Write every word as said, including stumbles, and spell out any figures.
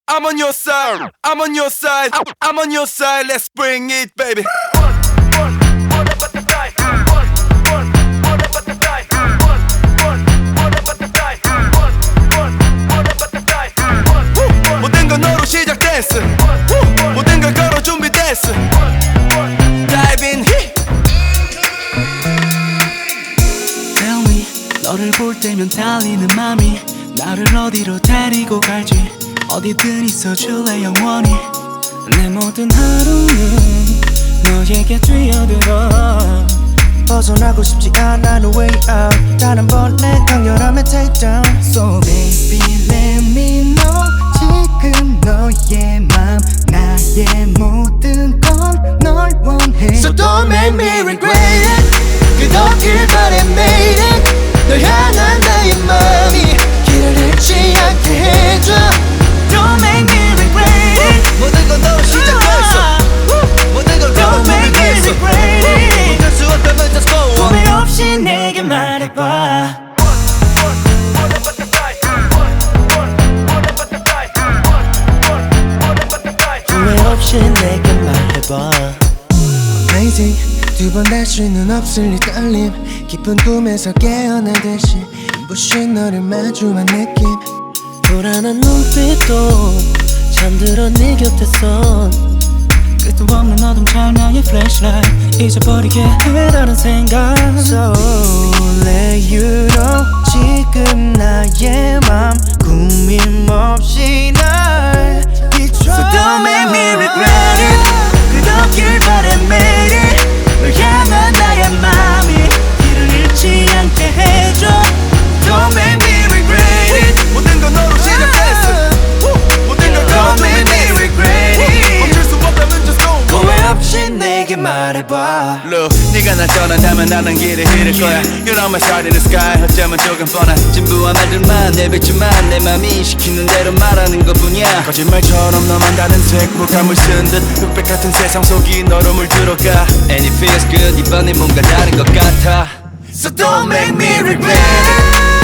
I'm on your side, I'm on your side, I'm on your side, let's bring it baby. 모든 건 너로 시작됐어. 모든 걸 걸어 준비됐어. Dive in. Tell me, 너를 볼 때면 달리는 맘이 나를 어디로 데리고 갈지 어디든 있어줄래 영원히. 내 모든 하루는 너에게 뛰어들어. 벗어나고 싶지 않아 no way out. 단 한 번의 강렬함에 take down. So baby let me know 지금 너의 맘 나의 모든 건 널 원해. So don't make me regret it. 끝없길 바래 made it. 널 향한 나의 맘이 길을 잃지 않게 해줘. Don't make me regret it. 모든 건 너로 시작됐어. 모든 걸 걸어 Don't make me 준비됐어. regret it. 못할 수 없다면 just go on. 후회 없이 내게 말해봐. 후회 없이 내게 말해봐. Amazing. 두 번 할 수는 없을 이 떨림. 깊은 꿈에서 깨어나듯이 눈부신 너를 마주한 느낌. 불안한 눈빛도 잠들어 네 곁에선 끝도 없는 어둠 찬양의 flashlight 잊어버리게 해 다른 생각. So let you know 지금 나의 맘 꾸밈 없이 날 비춰. So don't make me regret it. 끝없길 바래 made it. 널 향한 나의 맘이 길을 잃지 않게 해줘. Don't make me regret it. 모든 건 너로 시작됐어. 모든 걸 걸어 Don't make me regret it. 멈출 수 없다면 just go on. 후회 없이 내게 말해봐. Look, 네가 날 떠난다면 나는 길을 잃을 거야. You're on my side in the sky. 어쩌면 조금 뻔한 진부한 말들만 내뱉지만 내 맘이 시키는 대로 말하는 것뿐이야. 거짓말처럼 너만 다른 색무감을 쓴 듯 흑백 같은 세상 속이 너로 물들어가. And it feels good. 이번엔 뭔가 다른 것 같아. So don't make me regret it.